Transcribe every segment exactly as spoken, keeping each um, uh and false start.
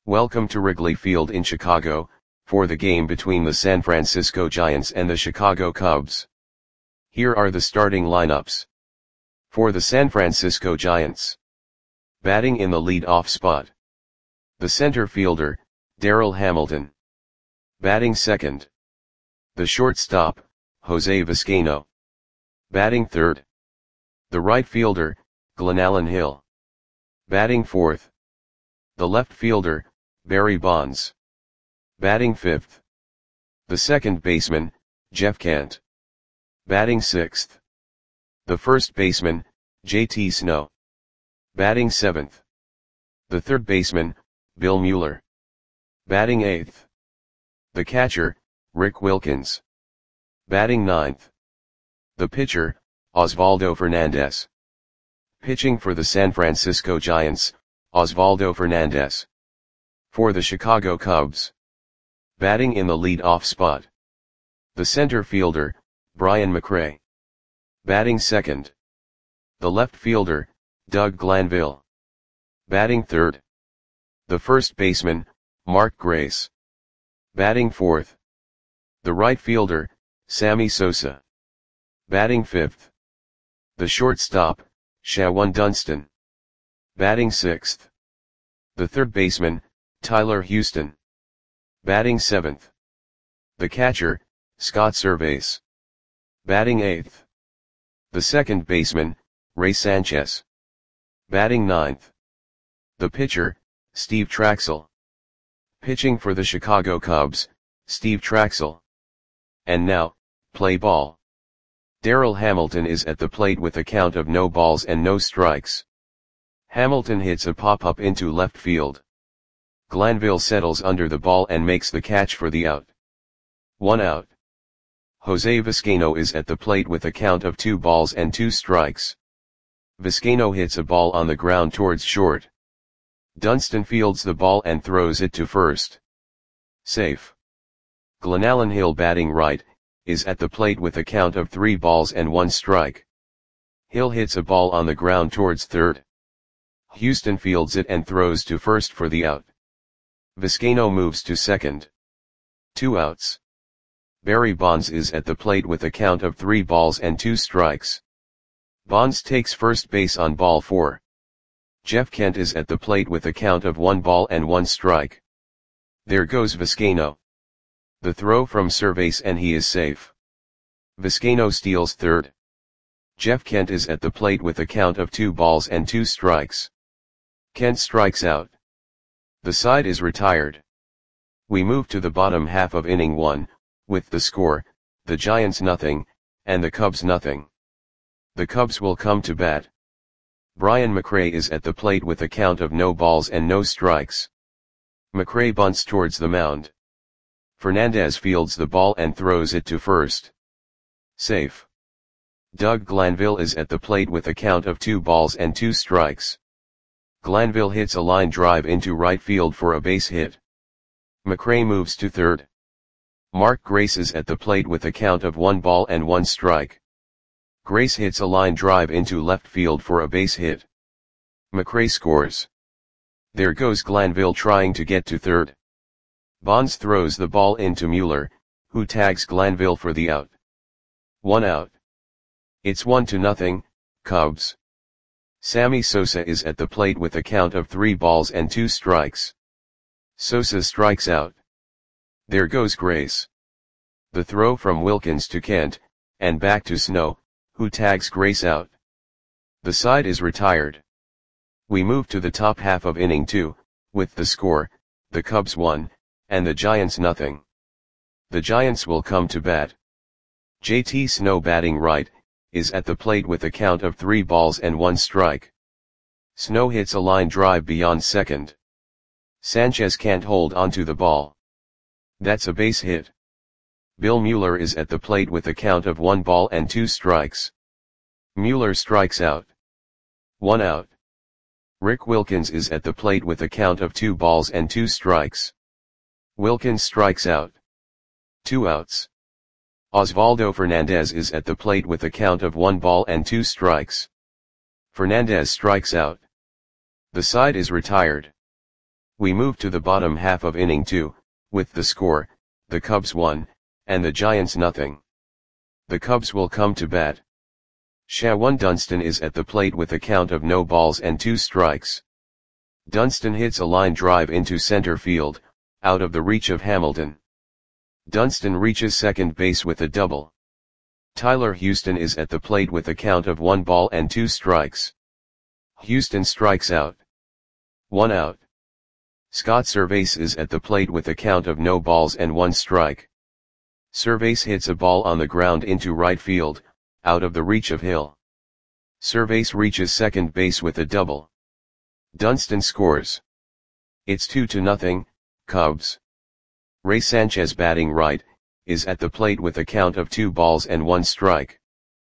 Welcome to Wrigley Field in Chicago, for the game between the San Francisco Giants and the Chicago Cubs. Here are the starting lineups. For the San Francisco Giants. Batting in the lead-off spot. The center fielder, Darryl Hamilton. Batting second. The shortstop, Jose Vizcaino. Batting third. The right fielder, Glenallen Hill. Batting fourth. The left fielder, Barry Bonds. Batting fifth. The second baseman, Jeff Kent. Batting sixth. The first baseman, J T Snow. Batting seventh. The third baseman, Bill Mueller. Batting eighth. The catcher, Rick Wilkins. Batting ninth. The pitcher, Osvaldo Fernandez. Pitching for the San Francisco Giants, Osvaldo Fernandez. For the Chicago Cubs. Batting in the lead-off spot. The center fielder, Brian McRae. Batting second. The left fielder, Doug Glanville. Batting third. The first baseman, Mark Grace. Batting fourth. The right fielder, Sammy Sosa. Batting fifth. The shortstop, Shawon Dunston. Batting sixth. The third baseman, Tyler Houston. Batting seventh. The catcher, Scott Servais. Batting eighth. The second baseman, Ray Sanchez. Batting ninth. The pitcher, Steve Trachsel. Pitching for the Chicago Cubs, Steve Trachsel. And now, play ball. Darryl Hamilton is at the plate with a count of no balls and no strikes. Hamilton hits a pop-up into left field. Glanville settles under the ball and makes the catch for the out. One out. Jose Vizcaino is at the plate with a count of two balls and two strikes. Vizcaino hits a ball on the ground towards short. Dunston fields the ball and throws it to first. Safe. Glenallen Hill, batting right, is at the plate with a count of three balls and one strike. Hill hits a ball on the ground towards third. Houston fields it and throws to first for the out. Vizcaino moves to second. Two outs. Barry Bonds is at the plate with a count of three balls and two strikes. Bonds takes first base on ball four. Jeff Kent is at the plate with a count of one ball and one strike. There goes Vizcaino. The throw from Servais and he is safe. Vizcaino steals third. Jeff Kent is at the plate with a count of two balls and two strikes. Kent strikes out. The side is retired. We move to the bottom half of inning one, with the score, the Giants nothing, and the Cubs nothing. The Cubs will come to bat. Brian McRae is at the plate with a count of no balls and no strikes. McRae bunts towards the mound. Fernandez fields the ball and throws it to first. Safe. Doug Glanville is at the plate with a count of two balls and two strikes. Glanville hits a line drive into right field for a base hit. McRae moves to third. Mark Grace is at the plate with a count of one ball and one strike. Grace hits a line drive into left field for a base hit. McRae scores. There goes Glanville trying to get to third. Bonds throws the ball into Mueller, who tags Glanville for the out. One out. It's one to nothing, Cubs. Sammy Sosa is at the plate with a count of three balls and two strikes. Sosa strikes out. There goes Grace. The throw from Wilkins to Kent, and back to Snow, who tags Grace out. The side is retired. We move to the top half of inning two, with the score, the Cubs one, and the Giants nothing. The Giants will come to bat. J T Snow, batting right, is at the plate with a count of three balls and one strike. Snow hits a line drive beyond second. Sanchez can't hold onto the ball. That's a base hit. Bill Mueller is at the plate with a count of one ball and two strikes. Mueller strikes out. One out. Rick Wilkins is at the plate with a count of two balls and two strikes. Wilkins strikes out. Two outs. Osvaldo Fernandez is at the plate with a count of one ball and two strikes. Fernandez strikes out. The side is retired. We move to the bottom half of inning two, with the score, the Cubs one, and the Giants nothing. The Cubs will come to bat. Shawan Dunston is at the plate with a count of no balls and two strikes. Dunston hits a line drive into center field, out of the reach of Hamilton. Dunston reaches second base with a double. Tyler Houston is at the plate with a count of one ball and two strikes. Houston strikes out. One out. Scott Servais is at the plate with a count of no balls and one strike. Servais hits a ball on the ground into right field, out of the reach of Hill. Servais reaches second base with a double. Dunston scores. It's two to nothing, Cubs. Ray Sanchez, batting right, is at the plate with a count of two balls and one strike.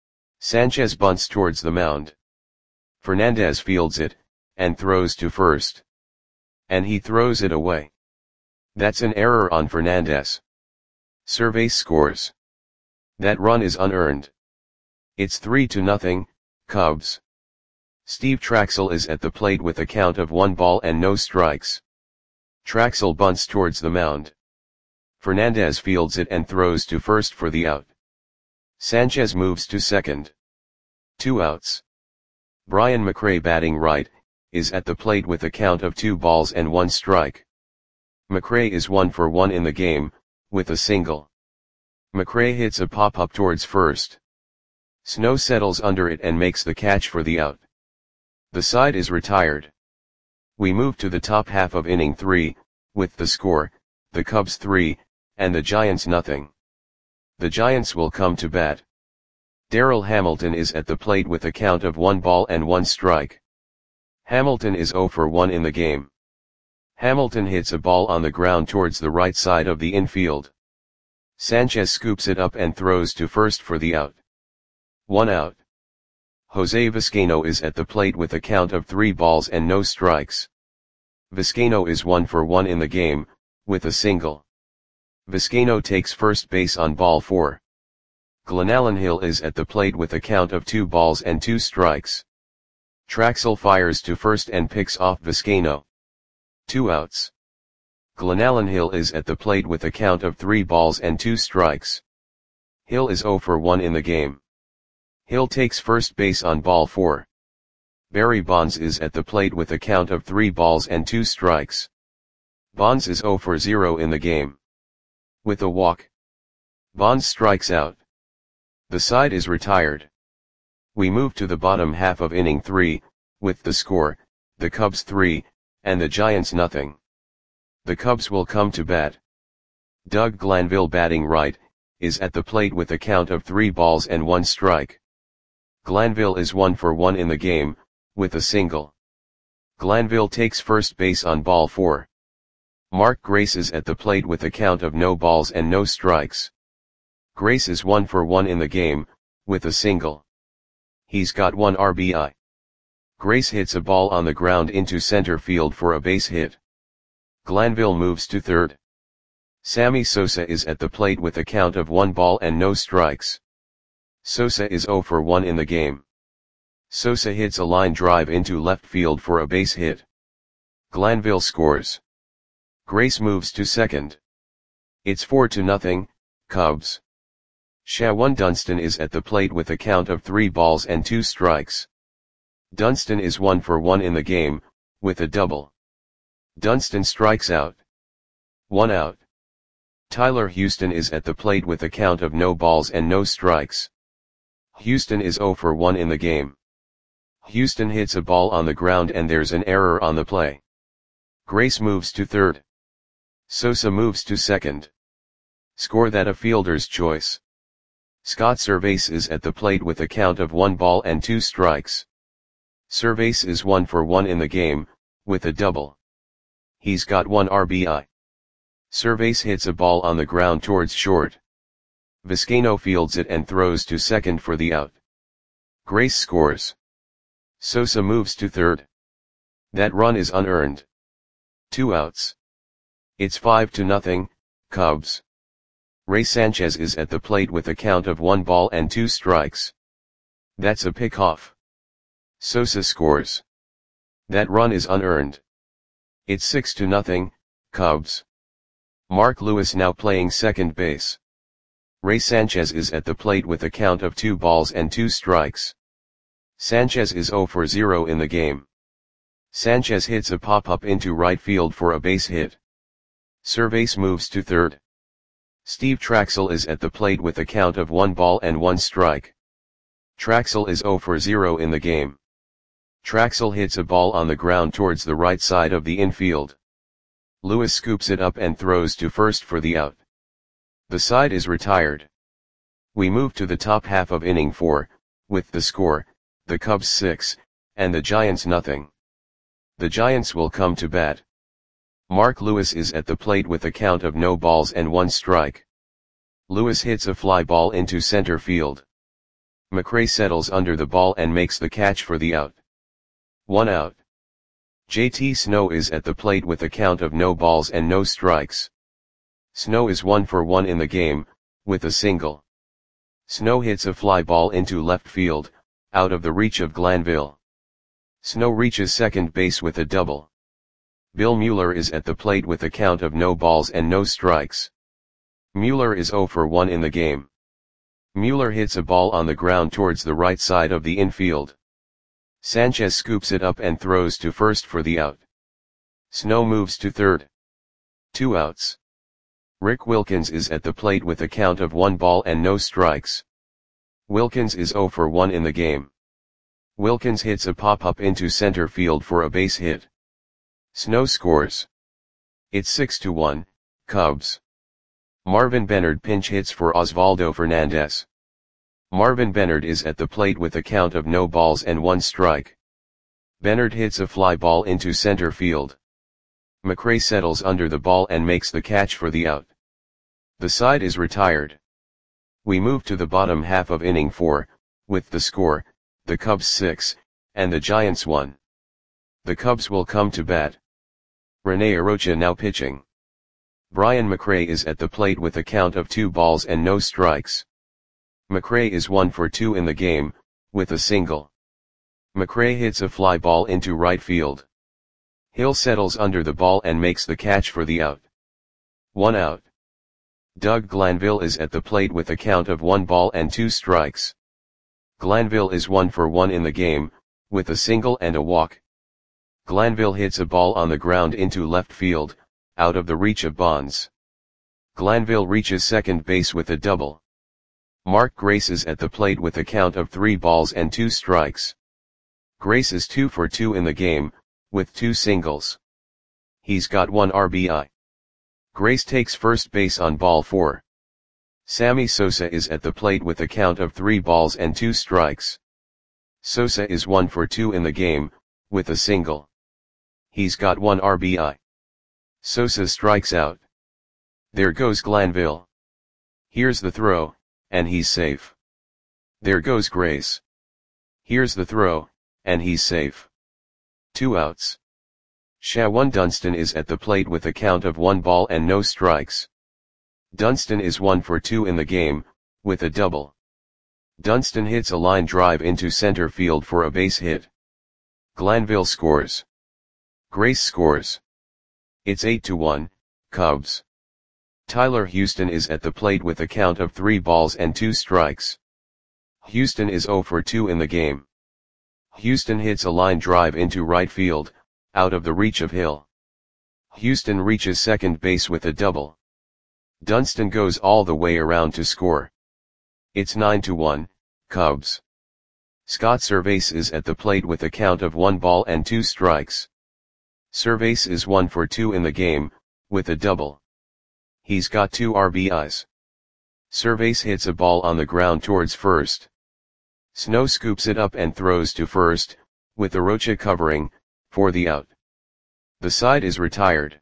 Sanchez bunts towards the mound. Fernandez fields it, and throws to first. And he throws it away. That's an error on Fernandez. Servais scores. That run is unearned. It's three to nothing, Cubs. Steve Traxel is at the plate with a count of one ball and no strikes. Traxel bunts towards the mound. Fernandez fields it and throws to first for the out. Sanchez moves to second. Two outs. Brian McRae, batting right, is at the plate with a count of two balls and one strike. McRae is one for one in the game, with a single. McRae hits a pop-up towards first. Snow settles under it and makes the catch for the out. The side is retired. We move to the top half of inning three, with the score, the Cubs three, and the Giants nothing. The Giants will come to bat. Darryl Hamilton is at the plate with a count of one ball and one strike. Hamilton is zero for one in the game. Hamilton hits a ball on the ground towards the right side of the infield. Sanchez scoops it up and throws to first for the out. One out. Jose Vizcaino is at the plate with a count of three balls and no strikes. Vizcaino is one for one in the game, with a single. Vizcaino takes first base on ball four. Glenallen Hill is at the plate with a count of two balls and two strikes. Traxel fires to first and picks off Vizcaino. Two outs. Glenallen Hill is at the plate with a count of three balls and two strikes. Hill is zero for one in the game. Hill takes first base on ball four. Barry Bonds is at the plate with a count of three balls and two strikes. Bonds is zero for zero in the game. With a walk, Bonds strikes out. The side is retired. We move to the bottom half of inning three, with the score, the Cubs three, and the Giants nothing. The Cubs will come to bat. Doug Glanville, batting right, is at the plate with a count of three balls and one strike. Glanville is one for one in the game, with a single. Glanville takes first base on ball four. Mark Grace is at the plate with a count of no balls and no strikes. Grace is one for one in the game, with a single. He's got one R B I. Grace hits a ball on the ground into center field for a base hit. Glanville moves to third. Sammy Sosa is at the plate with a count of one ball and no strikes. Sosa is zero for one in the game. Sosa hits a line drive into left field for a base hit. Glanville scores. Grace moves to second. It's four to nothing, Cubs. Shawan Dunston is at the plate with a count of three balls and two strikes. Dunston is one for one in the game, with a double. Dunston strikes out. One out. Tyler Houston is at the plate with a count of no balls and no strikes. Houston is zero for one in the game. Houston hits a ball on the ground and there's an error on the play. Grace moves to third. Sosa moves to second. Score that a fielder's choice. Scott Servais is at the plate with a count of one ball and two strikes. Servais is one for one in the game, with a double. He's got one R B I. Servais hits a ball on the ground towards short. Vizcaino fields it and throws to second for the out. Grace scores. Sosa moves to third. That run is unearned. Two outs. It's five to nothing, Cubs. Ray Sanchez is at the plate with a count of one ball and two strikes. That's a pickoff. Sosa scores. That run is unearned. It's six to nothing, Cubs. Mark Lewis now playing second base. Ray Sanchez is at the plate with a count of two balls and two strikes. Sanchez is zero for zero in the game. Sanchez hits a pop-up into right field for a base hit. Cervais moves to third. Steve Traxel is at the plate with a count of one ball and one strike. Traxel is zero for zero in the game. Traxel hits a ball on the ground towards the right side of the infield. Lewis scoops it up and throws to first for the out. The side is retired. We move to the top half of inning four, with the score, the Cubs six, and the Giants nothing. The Giants will come to bat. Mark Lewis is at the plate with a count of no balls and one strike. Lewis hits a fly ball into center field. McRae settles under the ball and makes the catch for the out. One out. J T Snow is at the plate with a count of no balls and no strikes. Snow is one for one in the game, with a single. Snow hits a fly ball into left field, out of the reach of Glanville. Snow reaches second base with a double. Bill Mueller is at the plate with a count of no balls and no strikes. Mueller is zero for one in the game. Mueller hits a ball on the ground towards the right side of the infield. Sanchez scoops it up and throws to first for the out. Snow moves to third. Two outs. Rick Wilkins is at the plate with a count of one ball and no strikes. Wilkins is zero for one in the game. Wilkins hits a pop-up into center field for a base hit. Snow scores. It's six to one, Cubs. Marvin Bennard pinch hits for Osvaldo Fernandez. Marvin Bennard is at the plate with a count of no balls and one strike. Bennard hits a fly ball into center field. McRae settles under the ball and makes the catch for the out. The side is retired. We move to the bottom half of inning four, with the score, the Cubs six, and the Giants one. The Cubs will come to bat. Rene Arocha now pitching. Brian McRae is at the plate with a count of two balls and no strikes. McRae is one for two in the game, with a single. McRae hits a fly ball into right field. Hill settles under the ball and makes the catch for the out. One out. Doug Glanville is at the plate with a count of one ball and two strikes. Glanville is one for one in the game, with a single and a walk. Glanville hits a ball on the ground into left field, out of the reach of Bonds. Glanville reaches second base with a double. Mark Grace is at the plate with a count of three balls and two strikes. Grace is two for two in the game, with two singles. He's got one R B I. Grace takes first base on ball four. Sammy Sosa is at the plate with a count of three balls and two strikes. Sosa is one for two in the game, with a single. He's got one R B I. Sosa strikes out. There goes Glanville. Here's the throw, and he's safe. There goes Grace. Here's the throw, and he's safe. Two outs. Shawan Dunston is at the plate with a count of one ball and no strikes. Dunston is one for two in the game, with a double. Dunston hits a line drive into center field for a base hit. Glanville scores. Grace scores. It's eight to one, Cubs. Tyler Houston is at the plate with a count of three balls and two strikes. Houston is zero for two in the game. Houston hits a line drive into right field, out of the reach of Hill. Houston reaches second base with a double. Dunston goes all the way around to score. It's nine to one, Cubs. Scott Cervais is at the plate with a count of one ball and two strikes. Cervais is one for two in the game, with a double. He's got two R B Is. Cervais hits a ball on the ground towards first. Snow scoops it up and throws to first, with Arocha covering, for the out. The side is retired.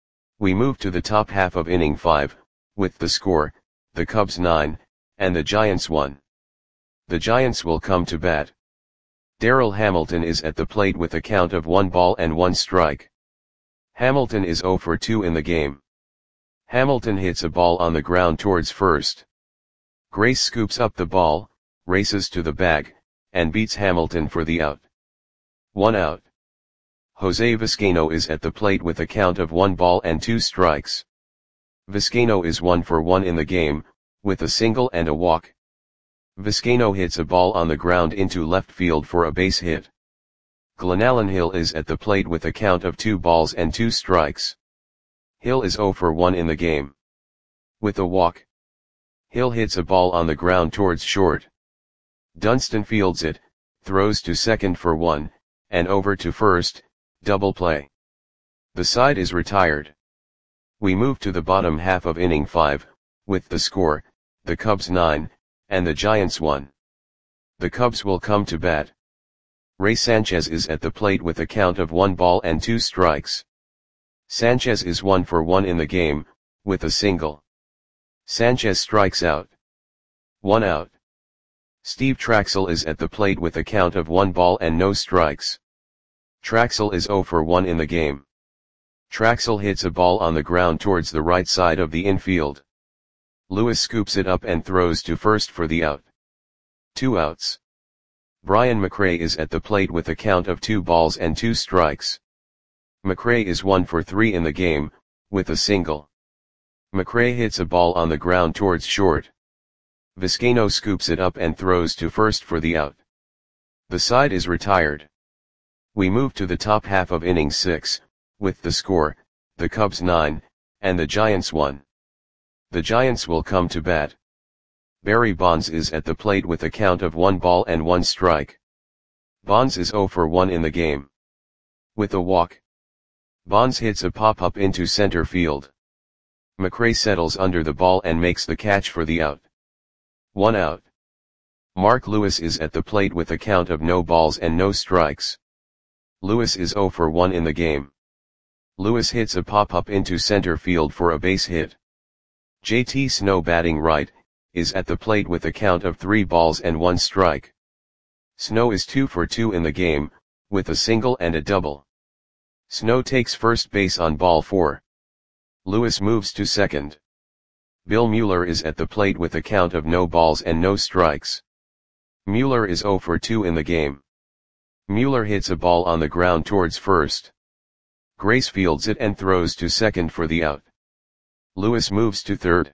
We move to the top half of inning five, with the score, the Cubs nine, and the Giants one. The Giants will come to bat. Darrell Hamilton is at the plate with a count of one ball and one strike. Hamilton is zero for two in the game. Hamilton hits a ball on the ground towards first. Grace scoops up the ball, races to the bag, and beats Hamilton for the out. One out. Jose Vizcaino is at the plate with a count of one ball and two strikes. Vizcaino is one for one in the game, with a single and a walk. Vizcaino hits a ball on the ground into left field for a base hit. Glenallen Hill is at the plate with a count of two balls and two strikes. Hill is zero for one in the game. With a walk. Hill hits a ball on the ground towards short. Dunston fields it, throws to second for one, and over to first, double play. The side is retired. We move to the bottom half of inning five, with the score, the Cubs nine, and the Giants one. The Cubs will come to bat. Ray Sanchez is at the plate with a count of one ball and two strikes. Sanchez is one for one in the game, with a single. Sanchez strikes out. One out. Steve Traxel is at the plate with a count of one ball and no strikes. Traxel is zero for one in the game. Traxel hits a ball on the ground towards the right side of the infield. Lewis scoops it up and throws to first for the out. Two outs. Brian McRae is at the plate with a count of two balls and two strikes. McRae is one for three in the game, with a single. McRae hits a ball on the ground towards short. Vizcaino scoops it up and throws to first for the out. The side is retired. We move to the top half of inning six, with the score, the Cubs nine, and the Giants one. The Giants will come to bat. Barry Bonds is at the plate with a count of one ball and one strike. Bonds is zero for one in the game. With a walk. Bonds hits a pop-up into center field. McRae settles under the ball and makes the catch for the out. One out. Mark Lewis is at the plate with a count of no balls and no strikes. Lewis is zero for one in the game. Lewis hits a pop-up into center field for a base hit. J T Snow, batting right, is at the plate with a count of three balls and one strike. Snow is two for two in the game, with a single and a double. Snow takes first base on ball four. Lewis moves to second. Bill Mueller is at the plate with a count of no balls and no strikes. Mueller is zero for two in the game. Mueller hits a ball on the ground towards first. Grace fields it and throws to second for the out. Lewis moves to third.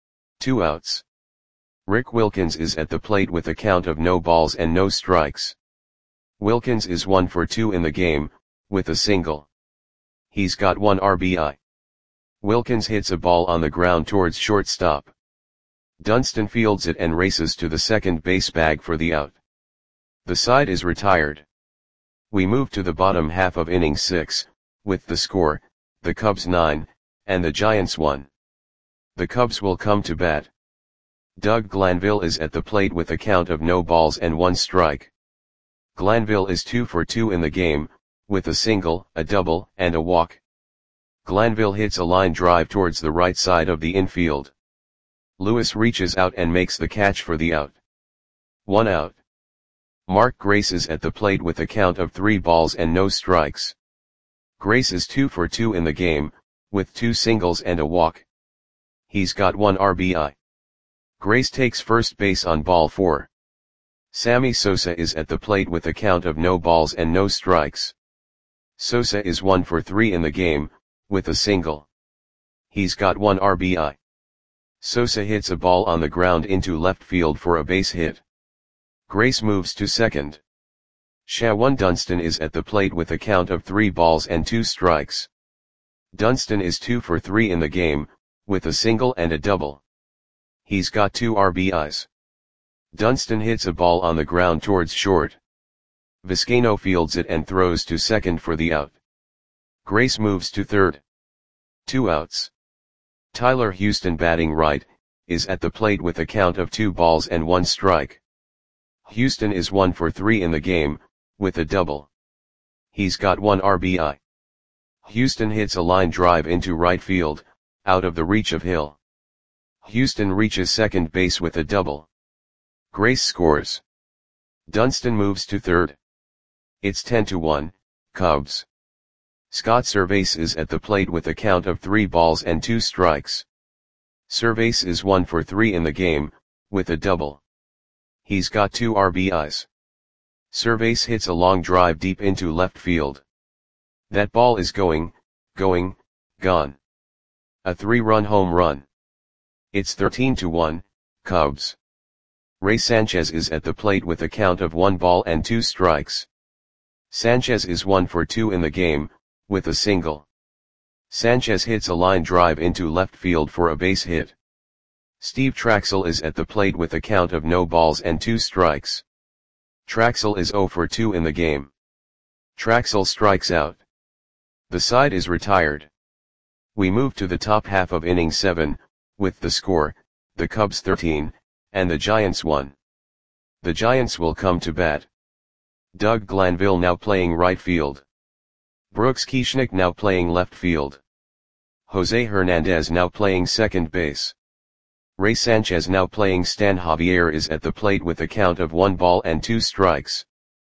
Two outs. Rick Wilkins is at the plate with a count of no balls and no strikes. Wilkins is one for two in the game, with a single. He's got one R B I. Wilkins hits a ball on the ground towards shortstop. Dunston fields it and races to the second base bag for the out. The side is retired. We move to the bottom half of inning six, with the score, the Cubs nine, and the Giants one. The Cubs will come to bat. Doug Glanville is at the plate with a count of no balls and one strike. Glanville is two for two in the game, with a single, a double, and a walk. Glanville hits a line drive towards the right side of the infield. Lewis reaches out and makes the catch for the out. One out. Mark Grace is at the plate with a count of three balls and no strikes. Grace is two for two in the game, with two singles and a walk. He's got one R B I. Grace takes first base on ball four. Sammy Sosa is at the plate with a count of no balls and no strikes. Sosa is one for three in the game, with a single. He's got one R B I. Sosa hits a ball on the ground into left field for a base hit. Grace moves to second. Shawan Dunston is at the plate with a count of three balls and two strikes. Dunston is two for three in the game, with a single and a double. He's got two R B Is. Dunston hits a ball on the ground towards short. Vizcaino fields it and throws to second for the out. Grace moves to third. Two outs. Tyler Houston, batting right, is at the plate with a count of two balls and one strike. Houston is one for three in the game, with a double. He's got one R B I. Houston hits a line drive into right field, out of the reach of Hill. Houston reaches second base with a double. Grace scores. Dunston moves to third. It's ten to one, Cubs. Scott Servais is at the plate with a count of three balls and two strikes. Servais is one for three in the game, with a double. He's got two R B Is. Servais hits a long drive deep into left field. That ball is going, going, gone. A three-run home run. It's thirteen to one, Cubs. Ray Sanchez is at the plate with a count of one ball and two strikes. Sanchez is one for two in the game, with a single. Sanchez hits a line drive into left field for a base hit. Steve Traxel is at the plate with a count of no balls and two strikes. Traxel is zero for two in the game. Traxel strikes out. The side is retired. We move to the top half of inning seven, with the score, the Cubs thirteen, and the Giants one. The Giants will come to bat. Doug Glanville now playing right field. Brooks Kieschnick now playing left field. Jose Hernandez now playing second base. Ray Sanchez now playing Stan Javier is at the plate with a count of one ball and two strikes.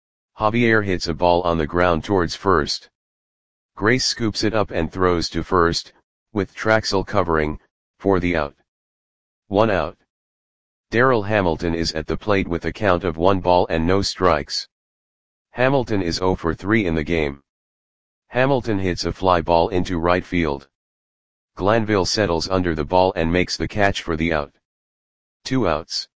Javier hits a ball on the ground towards first. Grace scoops it up and throws to first, with Traxel covering, for the out. One out. Darryl Hamilton is at the plate with a count of one ball and no strikes. Hamilton is zero for three in the game. Hamilton hits a fly ball into right field. Glanville settles under the ball and makes the catch for the out. Two outs.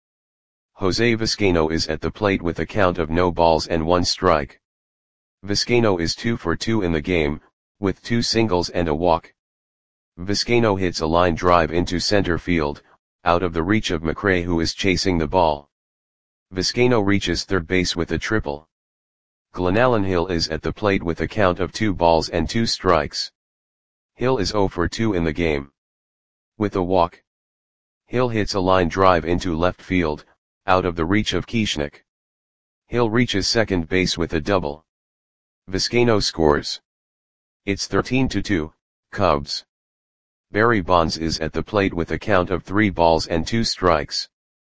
Jose Vizcaino is at the plate with a count of no balls and one strike. Vizcaino is two for two in the game, with two singles and a walk. Vizcaino hits a line drive into center field, out of the reach of McRae, who is chasing the ball. Vizcaino reaches third base with a triple. Glenallen Hill is at the plate with a count of two balls and two strikes. Hill is zero for two in the game. With a walk. Hill hits a line drive into left field, out of the reach of Kieschnick. Hill reaches second base with a double. Vizcaino scores. It's thirteen to two, Cubs. Barry Bonds is at the plate with a count of three balls and two strikes.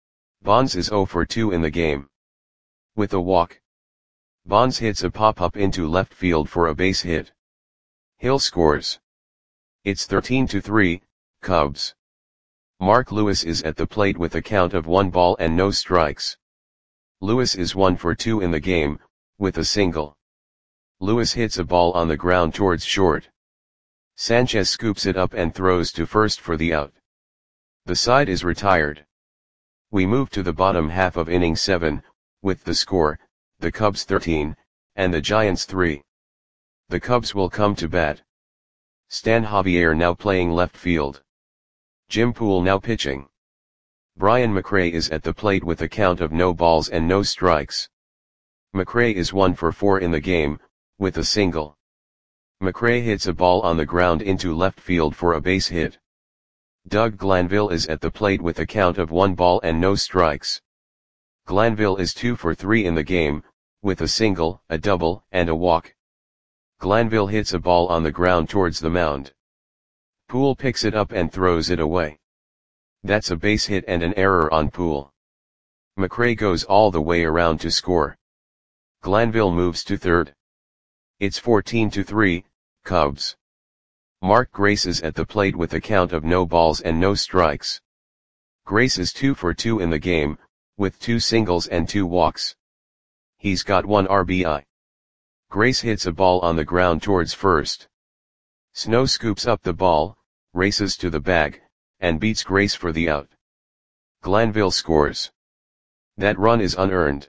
Bonds is zero for two in the game. With a walk. Bonds hits a pop-up into left field for a base hit. Hill scores. It's thirteen to three, Cubs. Mark Lewis is at the plate with a count of one ball and no strikes. Lewis is one for two in the game, with a single. Lewis hits a ball on the ground towards short. Sanchez scoops it up and throws to first for the out. The side is retired. We move to the bottom half of inning seven, with the score, the Cubs thirteen, and the Giants three. The Cubs will come to bat. Stan Javier now playing left field. Jim Poole now pitching. Brian McRae is at the plate with a count of no balls and no strikes. McRae is one for four in the game, with a single. McRae hits a ball on the ground into left field for a base hit. Doug Glanville is at the plate with a count of one ball and no strikes. Glanville is two for three in the game, with a single, a double, and a walk. Glanville hits a ball on the ground towards the mound. Poole picks it up and throws it away. That's a base hit and an error on Poole. McRae goes all the way around to score. Glanville moves to third. It's fourteen to three, Cubs. Mark Grace is at the plate with a count of no balls and no strikes. Grace is two for two in the game, with two singles and two walks. He's got one R B I. Grace hits a ball on the ground towards first. Snow scoops up the ball, races to the bag, and beats Grace for the out. Glanville scores. That run is unearned.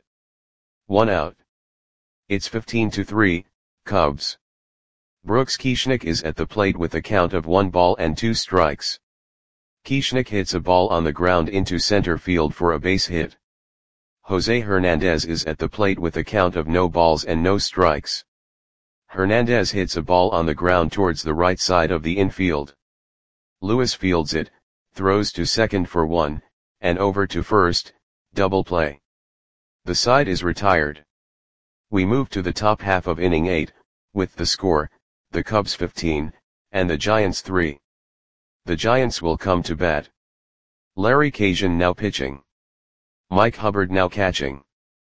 One out. It's fifteen to three, Cubs. Brooks Kieschnick is at the plate with a count of one ball and two strikes. Kieschnick hits a ball on the ground into center field for a base hit. Jose Hernandez is at the plate with a count of no balls and no strikes. Hernandez hits a ball on the ground towards the right side of the infield. Lewis fields it, throws to second for one, and over to first, double play. The side is retired. We move to the top half of inning eight, with the score, the Cubs fifteen, and the Giants three. The Giants will come to bat. Larry Cajun now pitching. Mike Hubbard now catching.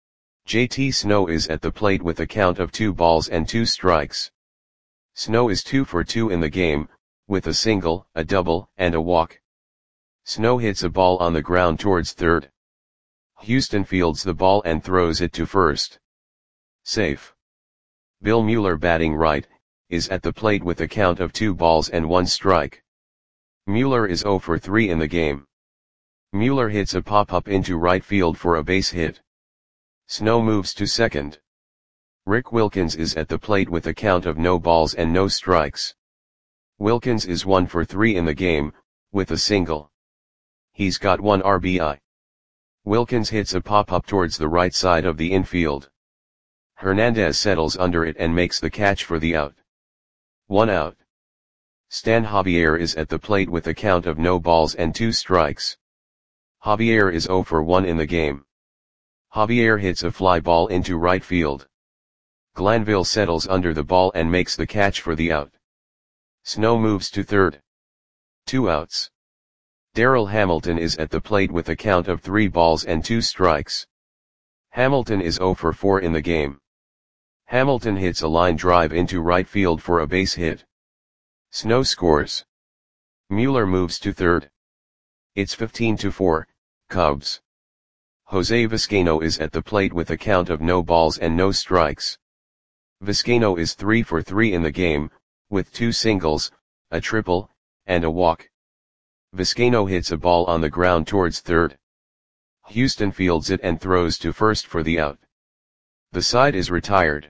J T Snow is at the plate with a count of two balls and two strikes. Snow is two for two in the game, with a single, a double, and a walk. Snow hits a ball on the ground towards third. Houston fields the ball and throws it to first. Safe. Bill Mueller batting right, is at the plate with a count of two balls and one strike. Mueller is zero for three in the game. Mueller hits a pop-up into right field for a base hit. Snow moves to second. Rick Wilkins is at the plate with a count of no balls and no strikes. Wilkins is one for three in the game, with a single. He's got one R B I. Wilkins hits a pop-up towards the right side of the infield. Hernandez settles under it and makes the catch for the out. One out. Stan Javier is at the plate with a count of no balls and two strikes. Javier is zero for one in the game. Javier hits a fly ball into right field. Glanville settles under the ball and makes the catch for the out. Snow moves to third. Two outs. Darryl Hamilton is at the plate with a count of three balls and two strikes. Hamilton is zero for four in the game. Hamilton hits a line drive into right field for a base hit. Snow scores. Mueller moves to third. It's fifteen to four, Cubs. Jose Vizcaino is at the plate with a count of no balls and no strikes. Vizcaino is three for three in the game, with two singles, a triple, and a walk. Vizcaino hits a ball on the ground towards third. Houston fields it and throws to first for the out. The side is retired.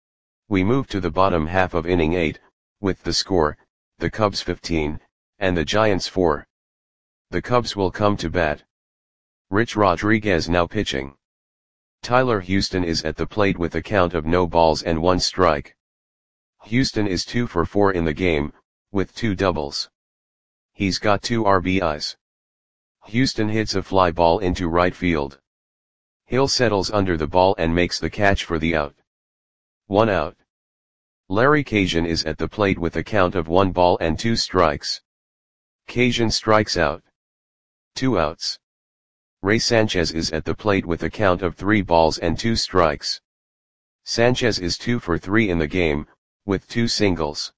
We move to the bottom half of inning eight, with the score, the Cubs fifteen, and the Giants four. The Cubs will come to bat. Rich Rodriguez now pitching. Tyler Houston is at the plate with a count of no balls and one strike. Houston is two for four in the game, with two doubles. He's got two R B Is. Houston hits a fly ball into right field. Hill settles under the ball and makes the catch for the out. One out. Larry Cajun is at the plate with a count of one ball and two strikes. Cajun strikes out. Two outs. Ray Sanchez is at the plate with a count of three balls and two strikes. Sanchez is two for three in the game, with two singles.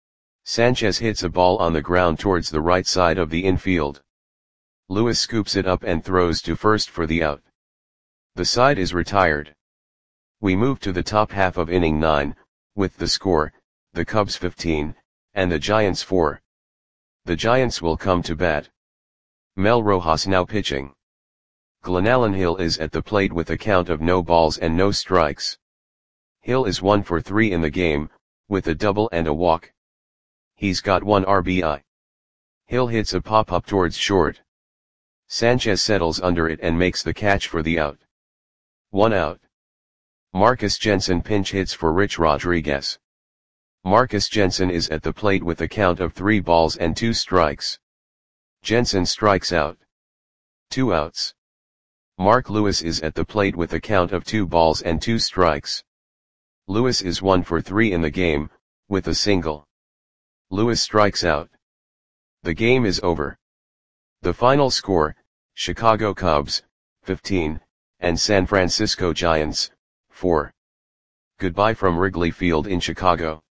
Sanchez hits a ball on the ground towards the right side of the infield. Lewis scoops it up and throws to first for the out. The side is retired. We move to the top half of inning nine, with the score, the Cubs fifteen, and the Giants four. The Giants will come to bat. Mel Rojas now pitching. Glenallen Hill is at the plate with a count of no balls and no strikes. Hill is one for three in the game, with a double and a walk. He's got one R B I. Hill hits a pop-up towards short. Sanchez settles under it and makes the catch for the out. One out. Marcus Jensen pinch hits for Rich Rodriguez. Marcus Jensen is at the plate with a count of three balls and two strikes. Jensen strikes out. Two outs. Mark Lewis is at the plate with a count of two balls and two strikes. Lewis is one for three in the game, with a single. Lewis strikes out. The game is over. The final score, Chicago Cubs, fifteen, and San Francisco Giants, four. Goodbye from Wrigley Field in Chicago.